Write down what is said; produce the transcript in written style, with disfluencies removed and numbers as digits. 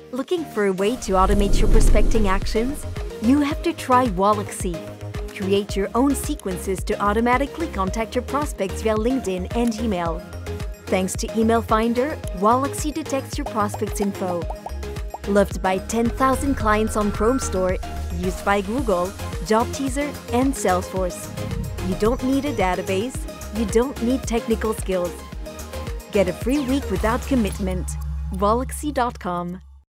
Looking for a way to automate your prospecting actions? You have to try Woloxy. Create your own sequences to automatically contact your prospects via LinkedIn and email. Thanks to Email Finder, Woloxy detects your prospects' info. Loved by 10,000 clients on Chrome Store, used by Google, JobTeaser, and Salesforce. You don't need a database. You don't need technical skills. Get a free week without commitment. Woloxy.com